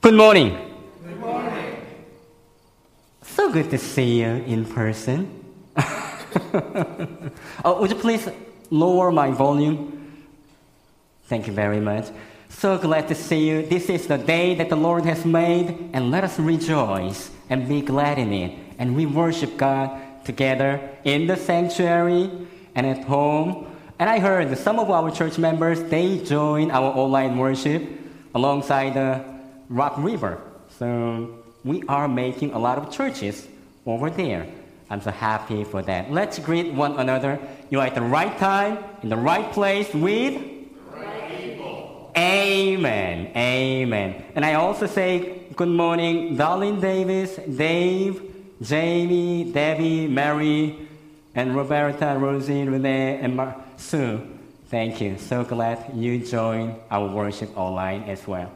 Good morning. Good morning. So good to see you in person. Would you please lower my volume? Thank you very much. So glad to see you. This is the day that the Lord has made, and let us rejoice and be glad in it. And we worship God together in the sanctuary and at home. And I heard that some of our church members, they join our online worship alongside the Rock River. So we are making a lot of churches over there. I'm so happy for that. Let's greet one another. You are at the right time, in the right place with the right people. Amen. Amen. And I also say good morning, Darlene Davis, Dave, Jamie, Debbie, Mary, and Roberta, Rosie, Renee, and Sue. Thank you. So glad you joined our worship online as well.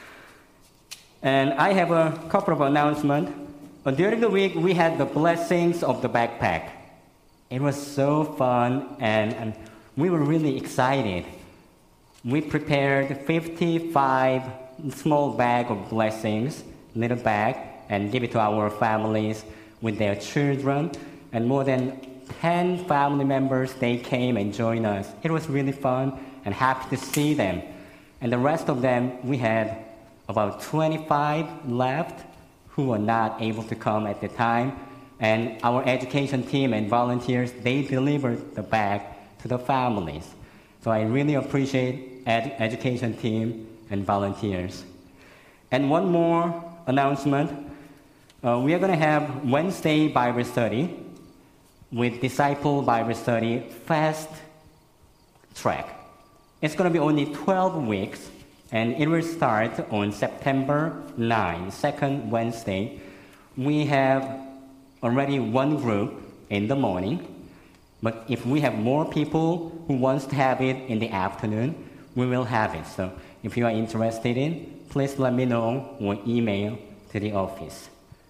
And I have a couple of announcements. During the week, we had the blessings of the backpack. It was so fun, and we were really excited. We prepared 55 small bag of blessings, little bag, and give it to our families with their children. And more than 10 family members, they came and joined us. It was really fun and happy to see them. And the rest of them, we had about 25 left who were not able to come at the time. And our education team and volunteers, they delivered the bag to the families. So I really appreciate education team and volunteers. And one more announcement. We are going to have Wednesday Bible study with Disciple Bible Study Fast Track. It's going to be only 12 weeks, and it will start on September 9, second Wednesday. We have already one group in the morning, but if we have more people who wants to have it in the afternoon, we will have it. So if you are interested in, please let me know or email to the office.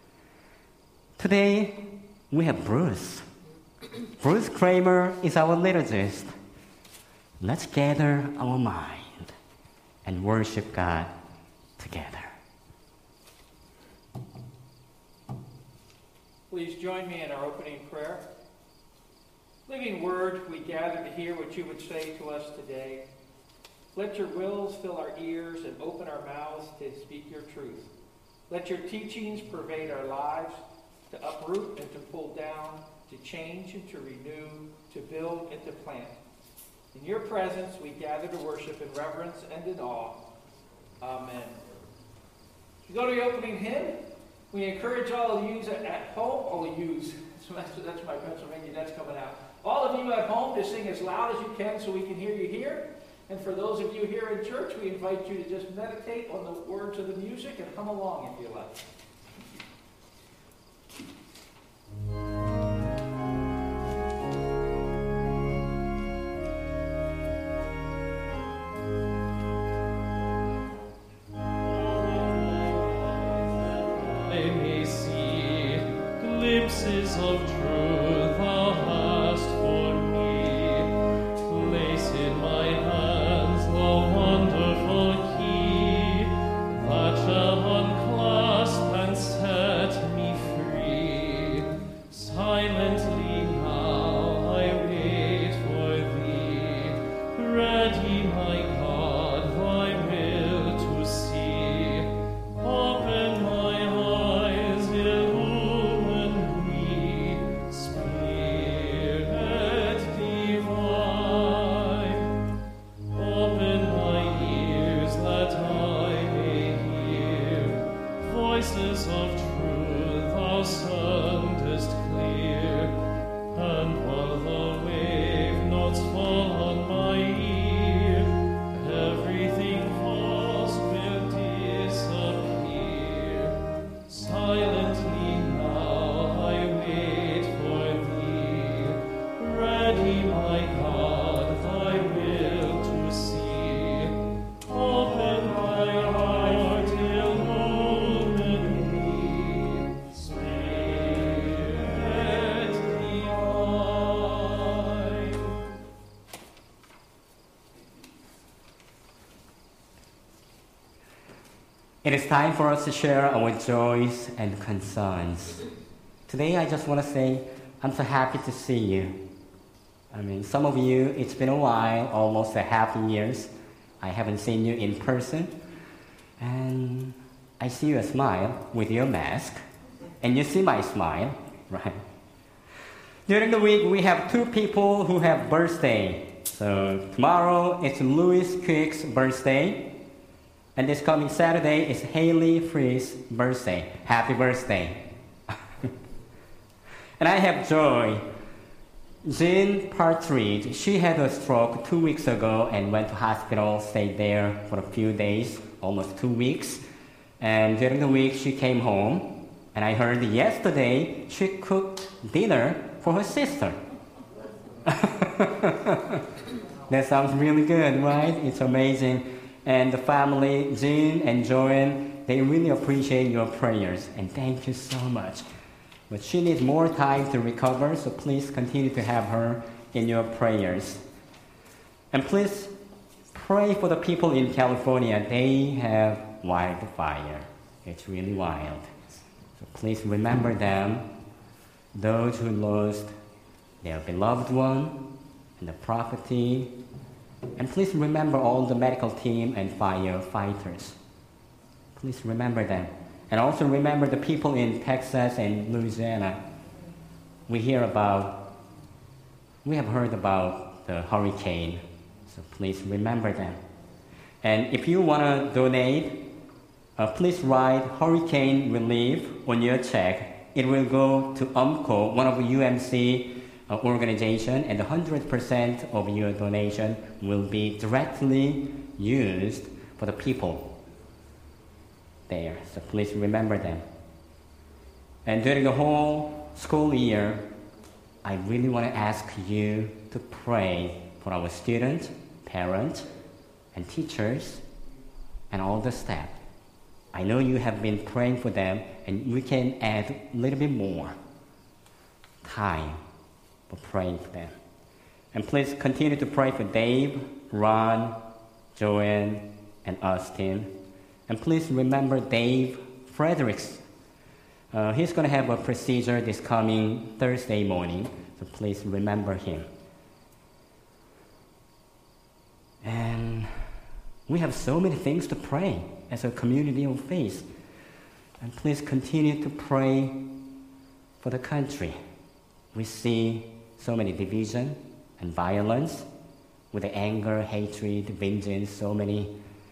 Today, we have Bruce. Bruce Kramer is our liturgist. Let's gather our mind and worship God together. Please join me in our opening prayer. Living Word, we gather to hear what you would say to us today. Let your wills fill our ears and open our mouths to speak your truth. Let your teachings pervade our lives, to uproot and to pull down, to change and to renew, to build and to plant. In your presence, we gather to worship in reverence and in awe. Amen. To go to the opening hymn, we encourage all of you at home, that's my Pennsylvania, that's coming out. All of you at home to sing as loud as you can so we can hear you here. And for those of you here in church, we invite you to just meditate on the words of the music and hum along if you like. Glimpses of truth thou hast for me. Place in my hands the wonderful key that shall unclasp and set me free. Silently now I wait for thee, ready, my God, thy will to see. Open my eyes, illumine me, Spirit divine. Open my ears that I may hear voices of truth thou sendest clear. And while the wave notes fall on my ear, everything false will disappear. Silently now I wait for thee, ready, my God, thy will to see. Open my heart, illumine me, It is time for us to share our joys and concerns. Today, I just want to say I'm so happy to see you. Some of you, it's been a while, almost a half years. I haven't seen you in person. And I see your smile with your mask. And you see my smile, right? During the week, we have two people who have birthday. So tomorrow, it's Louis Quick's birthday. And this coming Saturday is Haley Free's birthday. Happy birthday. And I have Joy. Jean Partridge, she had a stroke 2 weeks ago and went to hospital, stayed there for a few days, almost 2 weeks. And during the week, she came home. And I heard yesterday she cooked dinner for her sister. That sounds really good, right? It's amazing. And the family, Jean and Joanne, they really appreciate your prayers. And thank you so much. But she needs more time to recover, so please continue to have her in your prayers. And please pray for the people in California. They have wildfire. It's really wild. So please remember them, those who lost their beloved one and the property. And please remember all the medical team and firefighters. Please remember them. And also remember the people in Texas and Louisiana. We have heard about the hurricane, so please remember them. And if you want to donate, please write Hurricane Relief on your check. It will go to UMCO, one of the UMC organization, and 100% of your donation will be directly used for the people there. So please remember them. And during the whole school year, I really want to ask you to pray for our students, parents, and teachers, and all the staff. I know you have been praying for them, and we can add a little bit more time for praying for them. And please continue to pray for Dave, Ron, Joanne, and Austin. And please remember Dave Fredericks. He's going to have a procedure this coming Thursday morning, so please remember him. And we have so many things to pray as a community of faith. And please continue to pray for the country. We see so many division and violence with the anger, hatred, vengeance, so many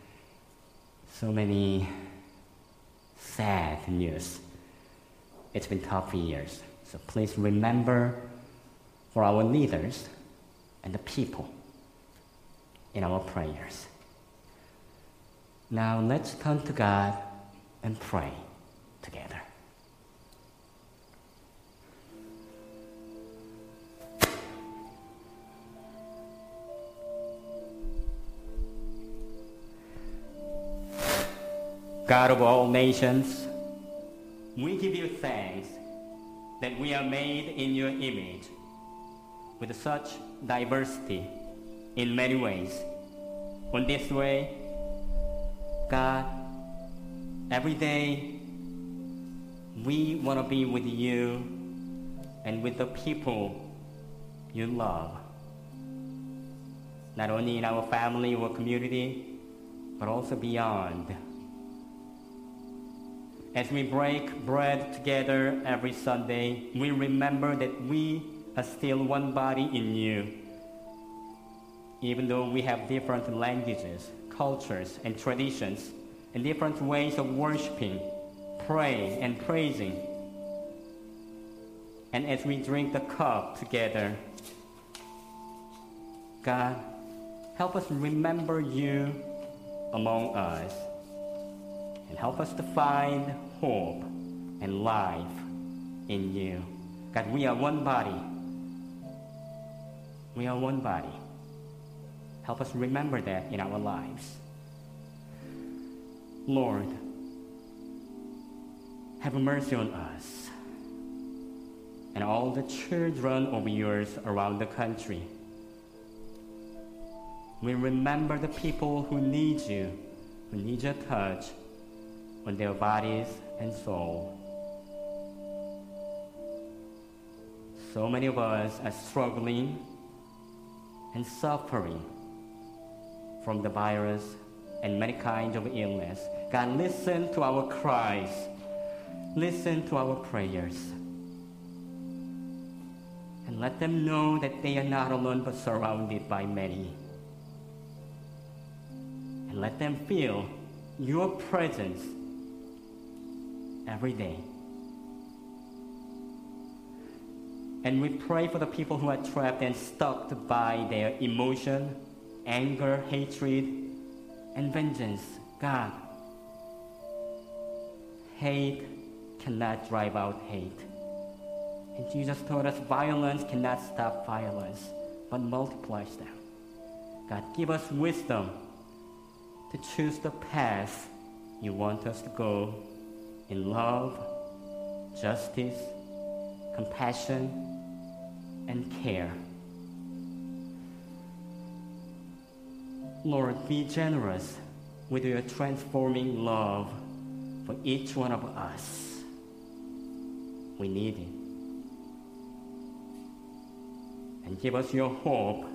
sad news. It's been tough years. So please remember for our leaders and the people in our prayers. Now let's turn to God and pray together. God of all nations, we give you thanks that we are made in your image with such diversity in many ways. In this way, God, every day we want to be with you and with the people you love. Not only in our family or community, but also beyond. As we break bread together every Sunday, we remember that we are still one body in you. Even though we have different languages, cultures, and traditions, and different ways of worshiping, praying, and praising. And as we drink the cup together, God, help us remember you among us. And help us to find hope and life in you. God, we are one body. We are one body. Help us remember that in our lives. Lord, have mercy on us and all the children of yours around the country. We remember the people who need you, who need your touch, on their bodies and soul. So many of us are struggling and suffering from the virus and many kinds of illness. God, listen to our cries. Listen to our prayers. And let them know that they are not alone but surrounded by many. And let them feel your presence every day. And we pray for the people who are trapped and stuck by their emotion, anger, hatred, and vengeance. God, hate cannot drive out hate. And Jesus told us violence cannot stop violence, but multiplies them. God, give us wisdom to choose the path you want us to go in love, justice, compassion, and care. Lord, be generous with your transforming love for each one of us. We need it. And give us your hope.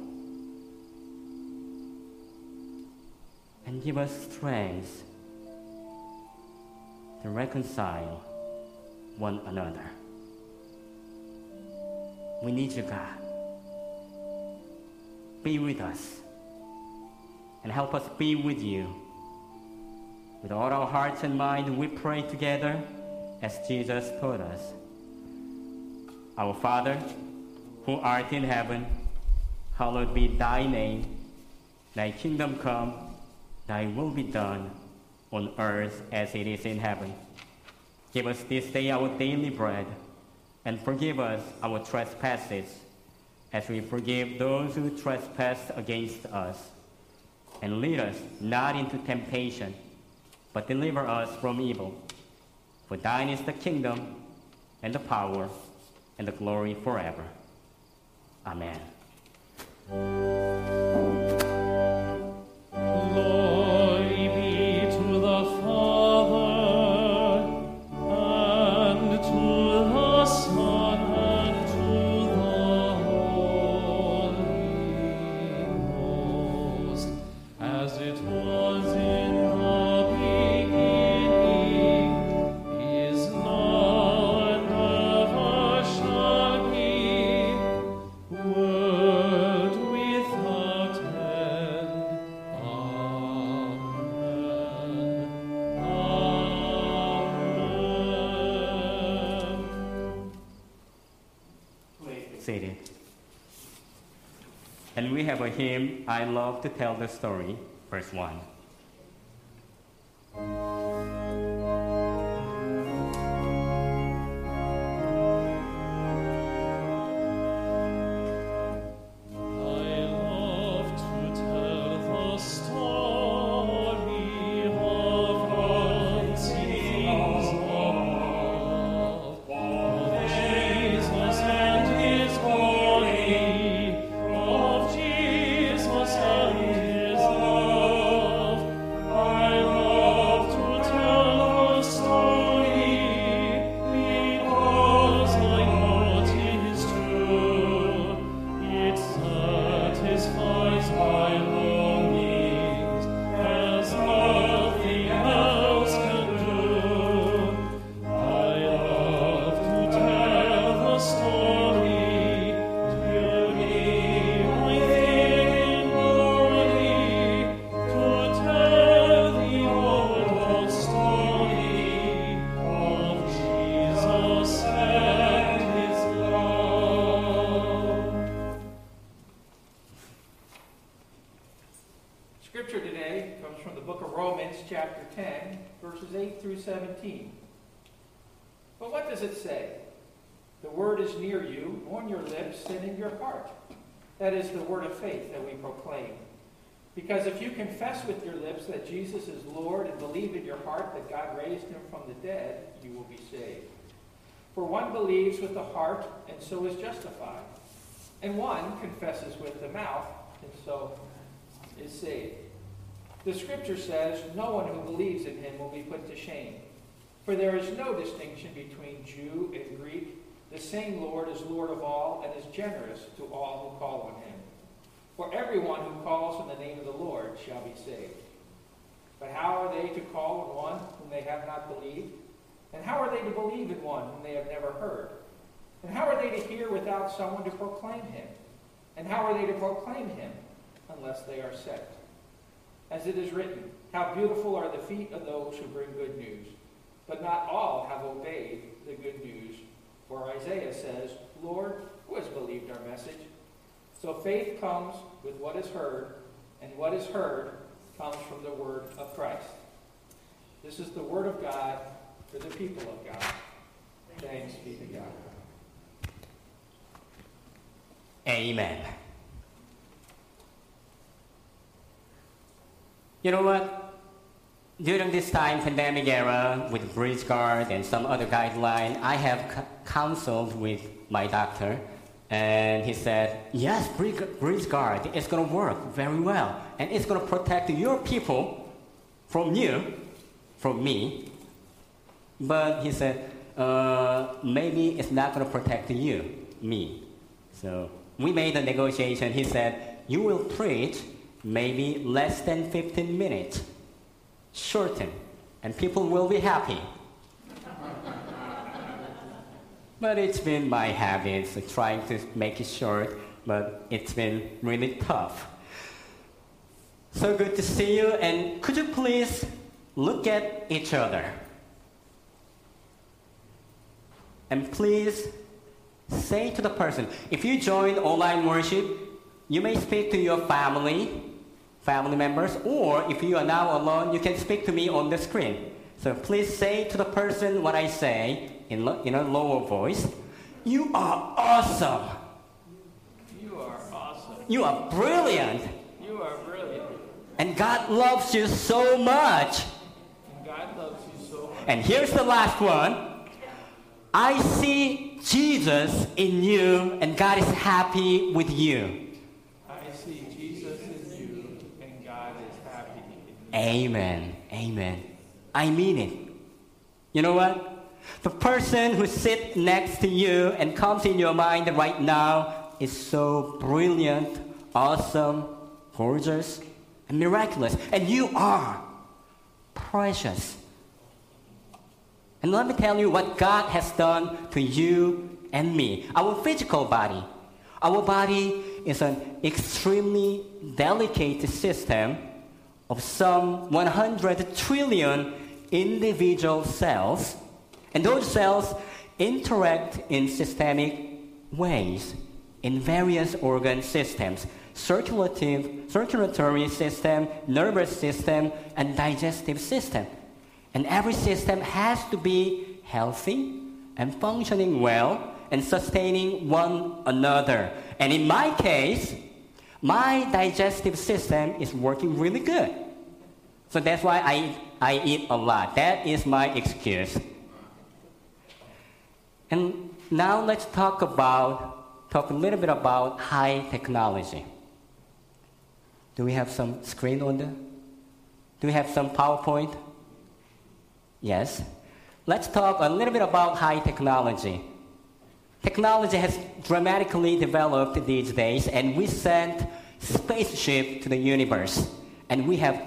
And give us strength to reconcile one another. We need you, God. Be with us. And help us be with you. With all our hearts and minds, we pray together as Jesus taught us. Our Father, who art in heaven, hallowed be thy name. Thy kingdom come, thy will be done, on earth as it is in heaven. Give us this day our daily bread, and forgive us our trespasses, as we forgive those who trespass against us. And lead us not into temptation, but deliver us from evil. For thine is the kingdom, and the power, and the glory forever. Amen. Glory be to the Father, and to the Son, and to the Holy Ghost, as it was in the beginning, is now, and ever shall be, world without end. Amen. Amen. Seated. And we have a hymn, I Love to Tell the Story, verse 1. I love to tell the story of things above, of Jesus and his glory, of Jesus and his love. I love to tell the story because I know it is true. It satisfies my longings as nothing else can do. I love to tell the story till me within glory, to tell the old story of Jesus and his love. Scripture today comes from the book of Romans, chapter 10, verses 8 through 17. But what does it say? The word is near you, on your lips and in your heart. That is the word of faith that we proclaim. Because if you confess with your lips that Jesus is Lord and believe in your heart that God raised him from the dead, you will be saved. For one believes with the heart and so is justified. And one confesses with the mouth and so is saved. The scripture says, no one who believes in him will be put to shame. For there is no distinction between Jew and Greek. The same Lord is Lord of all and is generous to all who call on him. For everyone who calls on the name of the Lord shall be saved. But how are they to call on one whom they have not believed? And how are they to believe in one whom they have never heard? And how are they to hear without someone to proclaim him? And how are they to proclaim him unless they are sent? As it is written, how beautiful are the feet of those who bring good news. But not all have obeyed the good news. For Isaiah says, Lord, who has believed our message? So faith comes with what is heard, and what is heard comes from the word of Christ. This is the word of God for the people of God. Thanks be to God. Amen. You know what? During this time, pandemic era, with Bridge Guard and some other guideline, I have counseled with my doctor, and he said, yes, Bridge Guard is going to work very well, and it's going to protect your people from you, from me. But he said, maybe it's not going to protect you, me. So we made a negotiation. He said, you will preach maybe less than 15 minutes. Shorten, and people will be happy. But it's been my habit, so trying to make it short, but it's been really tough. So good to see you, and could you please look at each other? And please say to the person, if you join online worship, you may speak to your family members, or if you are now alone, you can speak to me on the screen. So please say to the person what I say in a lower voice. You are awesome. You are awesome. You are brilliant. You are brilliant. And God loves you so much. And God loves you so much. And here's the last one. I see Jesus in you, and God is happy with you. I see Jesus in you, and God is happy in you. Amen. Amen. I mean it. You know what? The person who sits next to you and comes in your mind right now is so brilliant, awesome, gorgeous, and miraculous. And you are precious. And let me tell you what God has done to you and me. Our physical body. Our body is an extremely delicate system of some 100 trillion individual cells. And those cells interact in systemic ways in various organ systems, circulatory system, nervous system, and digestive system. And every system has to be healthy and functioning well and sustaining one another. And in my case, my digestive system is working really good. So that's why I eat a lot. That is my excuse. And now let's talk a little bit about high technology. Do we have some screen on there? Do we have some PowerPoint? Yes. Let's talk a little bit about high technology. Technology has dramatically developed these days, and we sent spaceship to the universe. And we have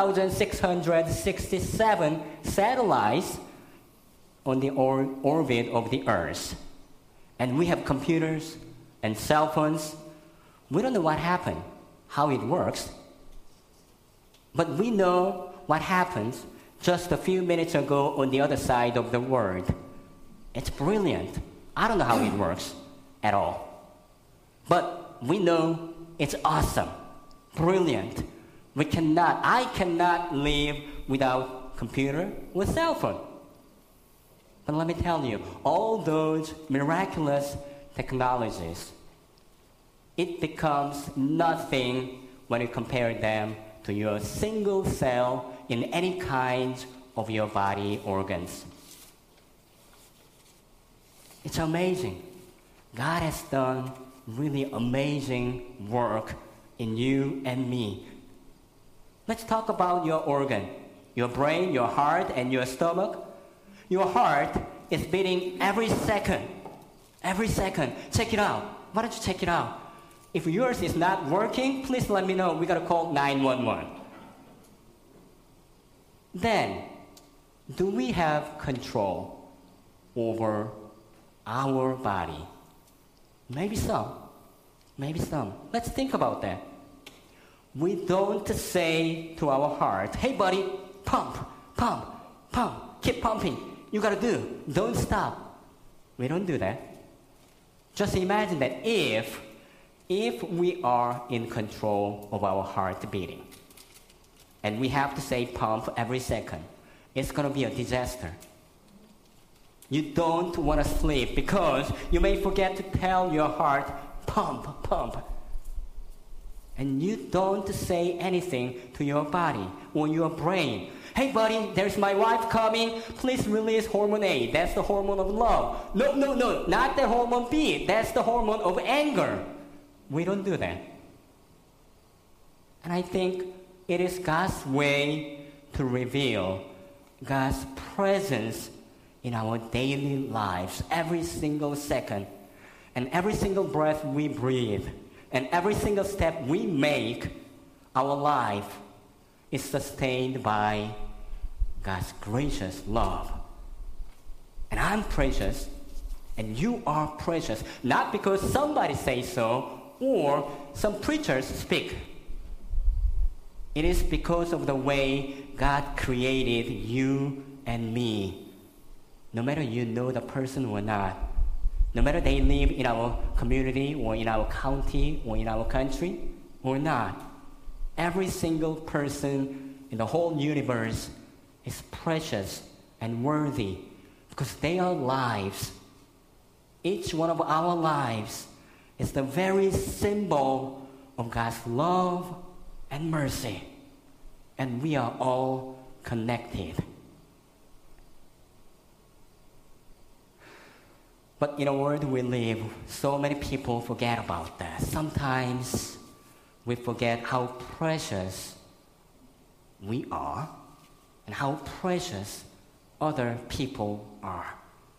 2,667 satellites on the orbit of the Earth. And we have computers and cell phones. We don't know what happened, how it works. But we know what happens just a few minutes ago on the other side of the world. It's brilliant. I don't know how it works at all. But we know it's awesome, brilliant. I cannot live without computer or cell phone. But let me tell you, all those miraculous technologies, it becomes nothing when you compare them to your single cell in any kind of your body organs. It's amazing. God has done really amazing work in you and me. Let's talk about your organ, your brain, your heart, and your stomach. Your heart is beating every second. Every second. Check it out. Why don't you check it out? If yours is not working, please let me know. We got to call 911. Then, do we have control over our body? Maybe some. Maybe some. Let's think about that. We don't say to our heart, hey buddy, pump, pump, pump, keep pumping. You gotta do. Don't stop. We don't do that. Just imagine that if we are in control of our heart beating, and we have to say pump every second, it's going to be a disaster. You don't want to sleep because you may forget to tell your heart, pump, pump. And you don't say anything to your body or your brain. Hey buddy, there's my wife coming. Please release hormone A. That's the hormone of love. No, not the hormone B. That's the hormone of anger. We don't do that. And I think it is God's way to reveal God's presence in our daily lives, every single second, and every single breath we breathe, and every single step we make. Our life is sustained by God's gracious love. And I'm precious, and you are precious, not because somebody says so or some preachers speak. It is because of the way God created you and me. No matter you know the person or not, no matter they live in our community or in our county or in our country or not, every single person in the whole universe is precious and worthy because they are lives. Each one of our lives is the very symbol of God's love and mercy. And we are all connected. But in a world we live, so many people forget about that. Sometimes we forget how precious we are and how precious other people are.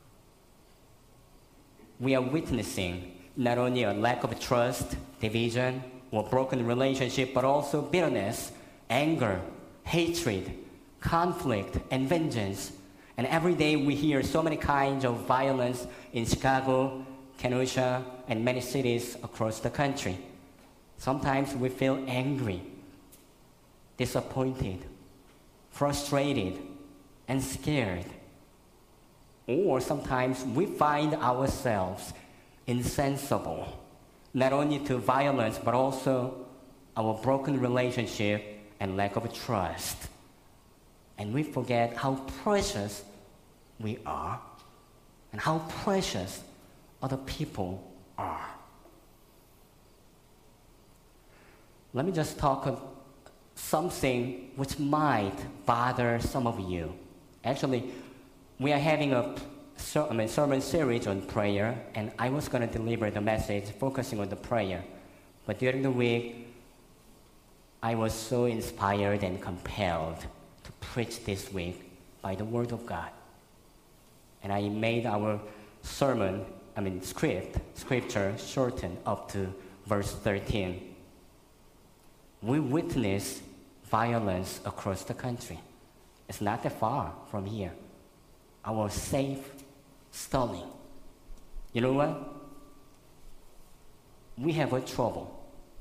We are witnessing not only a lack of trust, division, or broken relationship, but also bitterness, anger, hatred, conflict, and vengeance. And every day we hear so many kinds of violence in Chicago, Kenosha, and many cities across the country. Sometimes we feel angry, disappointed, frustrated, and scared. Or sometimes we find ourselves insensible, not only to violence, but also our broken relationship and lack of trust. And we forget how precious we are and how precious other people are. Let me just talk of something which might bother some of you. Actually, we are having a sermon series on prayer, and I was going to deliver the message focusing on the prayer. But during the week, I was so inspired and compelled to preach this week by the Word of God. And I made our scripture shortened up to verse 13. We witness violence across the country. It's not that far from here. Our safe stalling. You know what? We have a trouble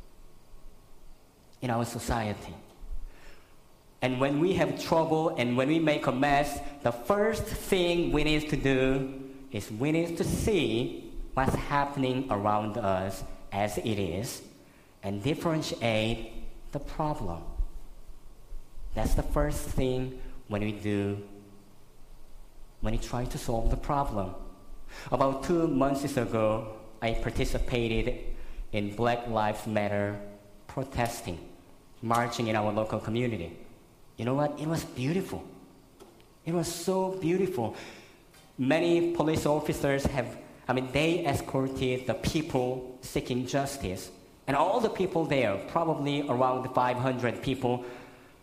in our society. And when we have trouble and when we make a mess, the first thing we need to do is we need to see what's happening around us as it is and differentiate the problem. That's the first thing when we do, when we try to solve the problem. About 2 months ago, I participated in Black Lives Matter protesting, marching in our local community. You know what? It was beautiful. It was so beautiful. Many police officers they escorted the people seeking justice. And all the people there, probably around 500 people,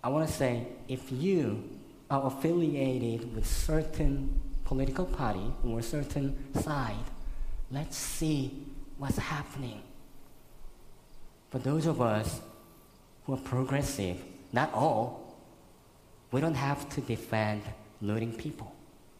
I want to say, if you are affiliated with certain political party or certain side, let's see what's happening. For those of us who are progressive, not all, we don't have to defend looting people.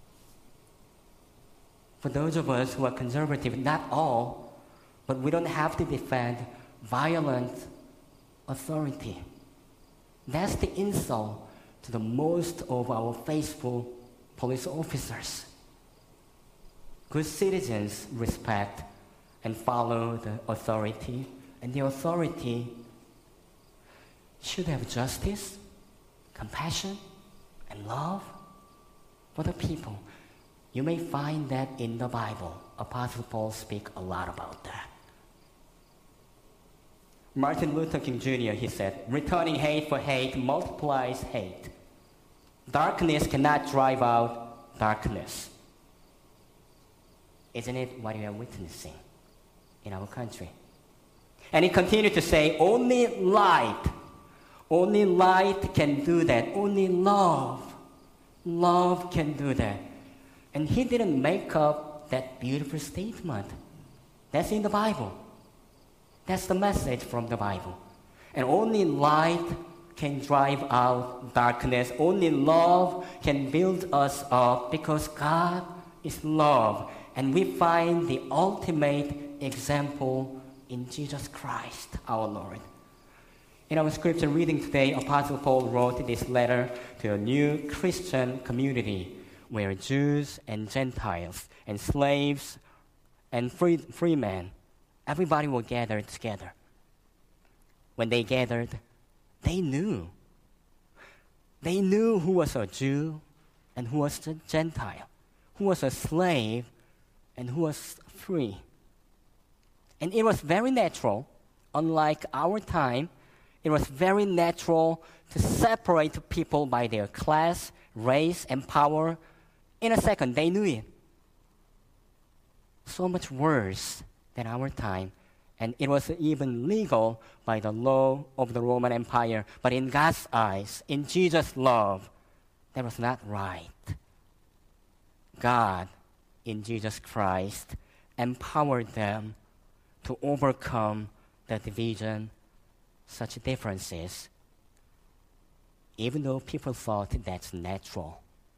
For those of us who are conservative, not all, but we don't have to defend violent authority. That's the insult to the most of our faithful police officers. Good citizens respect and follow the authority, and the authority should have justice, compassion, and love for the people. You may find that in the Bible. Apostle Paul speaks a lot about that. Martin Luther King Jr., he said, returning hate for hate multiplies hate. Darkness cannot drive out darkness. Isn't it what we are witnessing in our country? And he continued to say, only light can do that. Only love can do that. And he didn't make up that beautiful statement. That's in the Bible. That's the message from the Bible. And only light can drive out darkness. Only love can build us up because God is love. And we find the ultimate example in Jesus Christ, our Lord. In our scripture reading today, Apostle Paul wrote this letter to a new Christian community where Jews and Gentiles and slaves and free men, everybody will gather together. When they gathered, they knew who was a Jew and who was a Gentile, who was a slave and who was free. And it was very natural, unlike our time, it was very natural to separate people by their class, race, and power. In a second, they knew it. So much worse than our time. And it was even legal by the law of the Roman Empire. But in God's eyes, in Jesus' love, that was not right. God, in Jesus Christ, empowered them to overcome the division, such differences, even though people thought that's natural.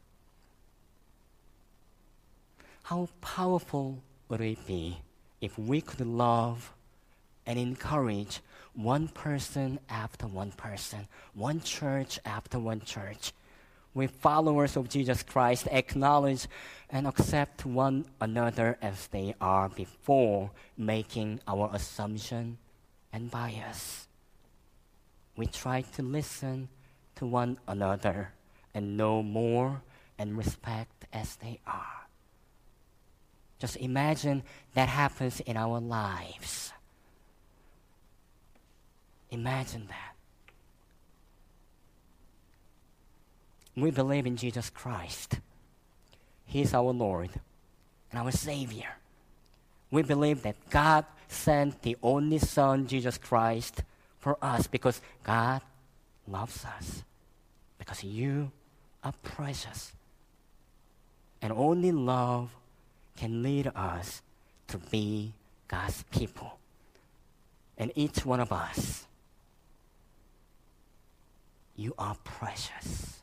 How powerful would it be if we could love and encourage one person after one person, one church after one church? We followers of Jesus Christ acknowledge and accept one another as they are before making our assumption and bias. We try to listen to one another and know more and respect as they are. Just imagine that happens in our lives. Imagine that. We believe in Jesus Christ. He is our Lord and our Savior. We believe that God sent the only Son, Jesus Christ, for us because God loves us. Because you are precious. And only love can lead us to be God's people. And each one of us, you are precious.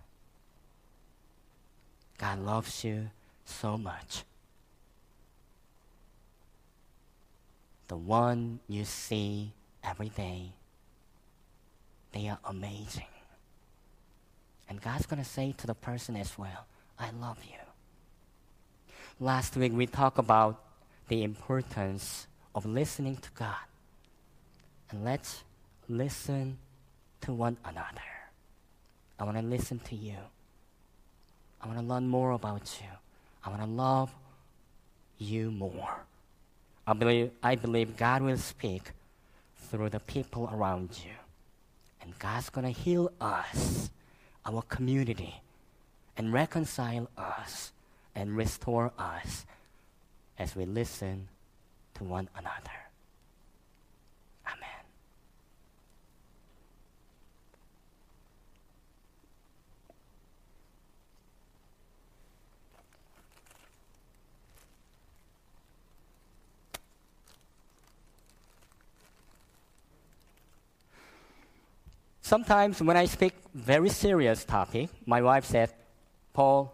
God loves you so much. The one you see every day, they are amazing. And God's going to say to the person as well, I love you. Last week we talked about the importance of listening to God. And let's listen to one another. I want to listen to you. I want to learn more about you. I want to love you more. I believe God will speak through the people around you. And God's going to heal us, our community, and reconcile us and restore us as we listen to one another. Amen. Sometimes when I speak very serious topic, my wife said, Paul,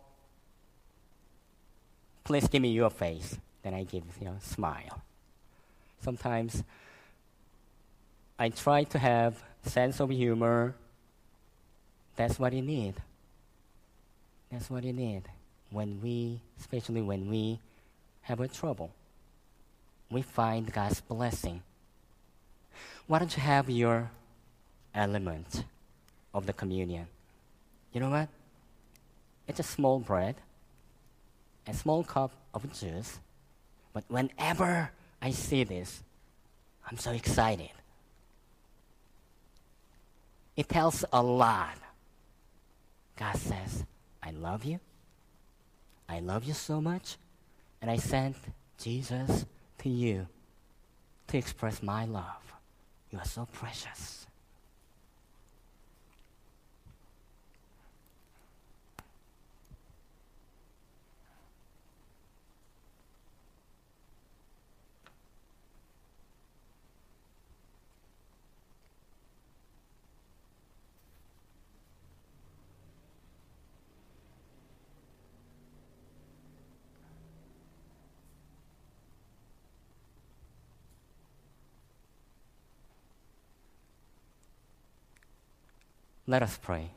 please give me your face. Then I give a smile. Sometimes I try to have sense of humor. That's what you need. That's what you need especially when we have a trouble. We find God's blessing. Why don't you have your element of the communion? You know what? It's a small bread, a small cup of juice. But whenever I see this, I'm so excited. It tells a lot. God says, I love you. I love you so much. And I sent Jesus to you to express my love. You are so precious. Let us pray.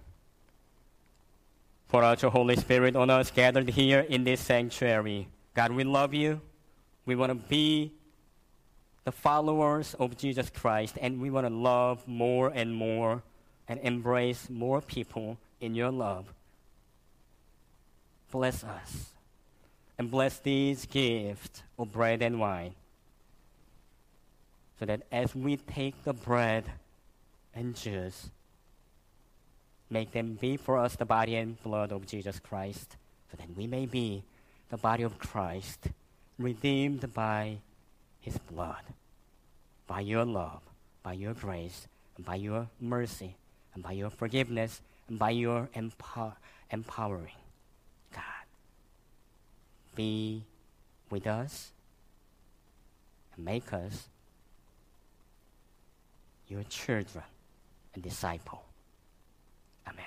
Pour out your Holy Spirit on us gathered here in this sanctuary. God, we love you. We want to be the followers of Jesus Christ, and we want to love more and more and embrace more people in your love. Bless us and bless these gifts of bread and wine, so that as we take the bread and juice, make them be for us the body and blood of Jesus Christ, so that we may be the body of Christ, redeemed by his blood, by your love, by your grace, and by your mercy, and by your forgiveness, and by your empowering. God, be with us and make us your children and disciples. Amen.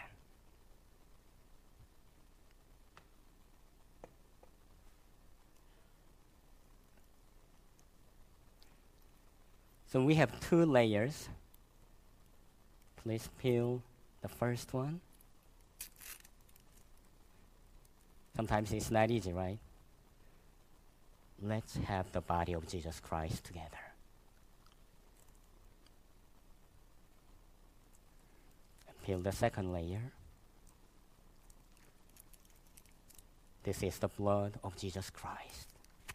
So we have 2 layers. Please peel the first one. Sometimes it's not easy, right? Let's have the body of Jesus Christ together. Peel the second layer. This is the blood of Jesus Christ.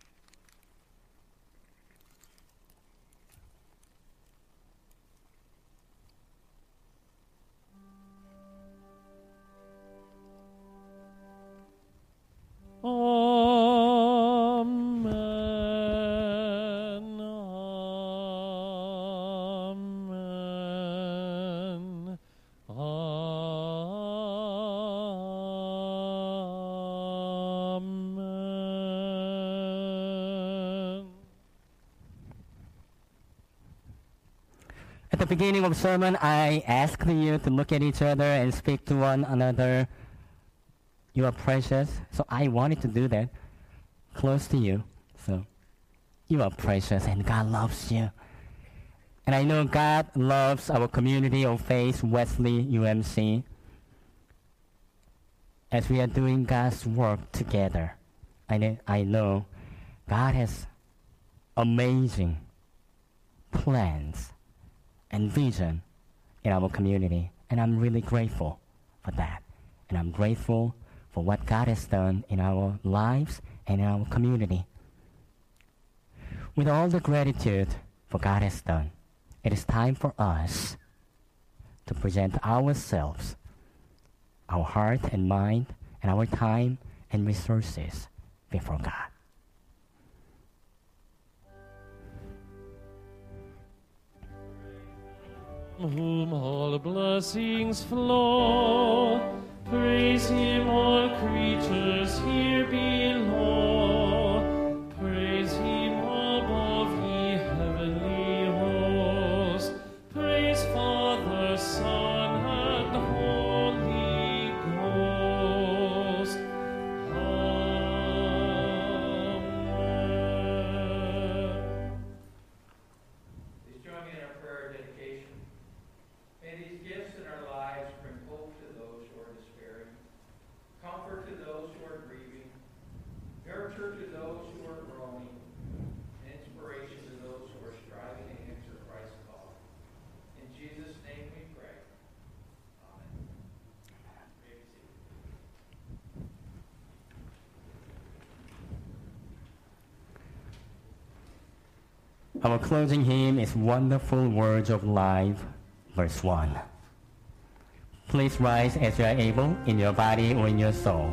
Amen. Amen. Amen. At the beginning of the sermon, I asked you to look at each other and speak to one another. You are precious. So I wanted to do that close to you. So you are precious and God loves you. And I know God loves our community of faith, Wesley UMC, as we are doing God's work together. I know God has amazing plans and vision in our community. And I'm really grateful for that. And I'm grateful for what God has done in our lives and in our community. With all the gratitude for God has done, it is time for us to present ourselves, our heart and mind, and our time and resources before God. From whom all blessings flow, praise him, all creatures here below. Praise him above, ye heavenly hosts. Praise Father, Son, Our closing hymn is Wonderful Words of Life, verse 1. Please rise as you are able in your body or in your soul.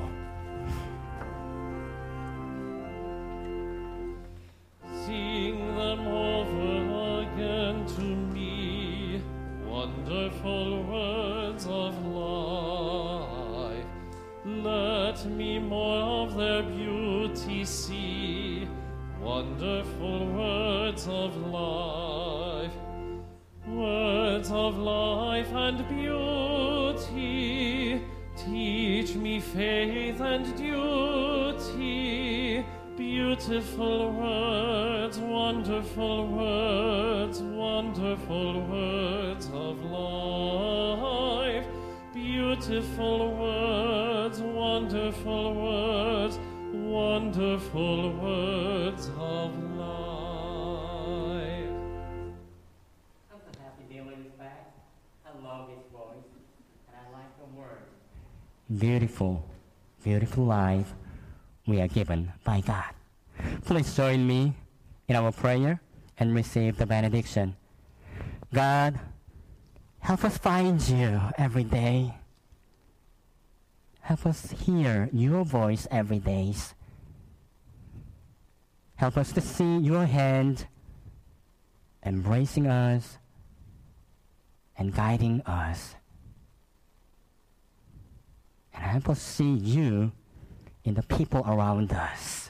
Sing them over again to me, wonderful words of life. Let me more of their beauty see, wonderful words of life. Words of life and beauty, teach me faith and duty. Beautiful words, wonderful words, wonderful words of life. Beautiful words, wonderful words, wonderful words of life. I'm so happy Dylan is back. I love his voice, and I like the word. Beautiful, beautiful life we are given by God. Please join me in our prayer and receive the benediction. God, help us find you every day. Help us hear your voice every day. Help us to see your hand embracing us and guiding us. And help us see you in the people around us.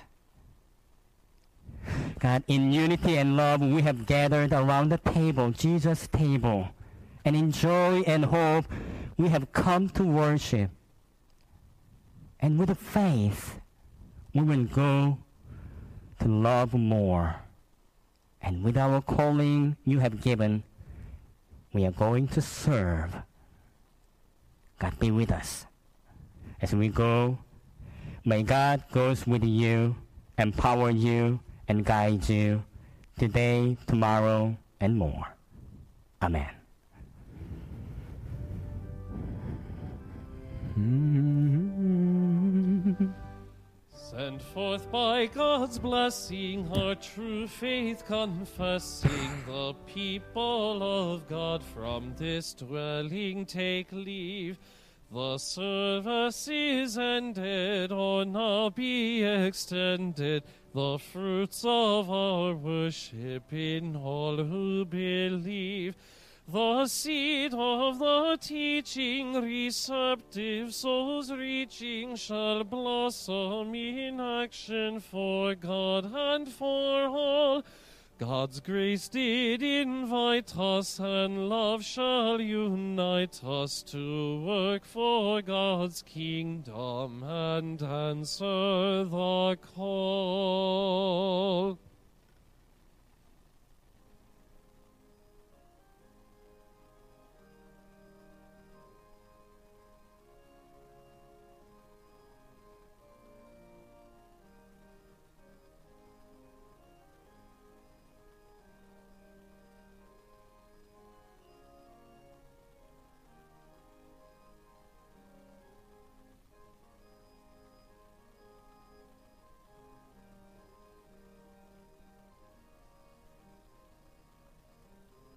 God, in unity and love, we have gathered around the table, Jesus' table. And in joy and hope, we have come to worship. And with faith, we will go to love more. And with our calling you have given, we are going to serve. God be with us. As we go, may God goes with you, empower you, and guide you today, tomorrow, and more. Amen. Sent forth by God's blessing, our true faith confessing, the people of God from this dwelling take leave. The service is ended, or now be extended, the fruits of our worship in all who believe. The seed of the teaching, receptive souls reaching, shall blossom in action for God and for all. God's grace did invite us, and love shall unite us to work for God's kingdom and answer the call.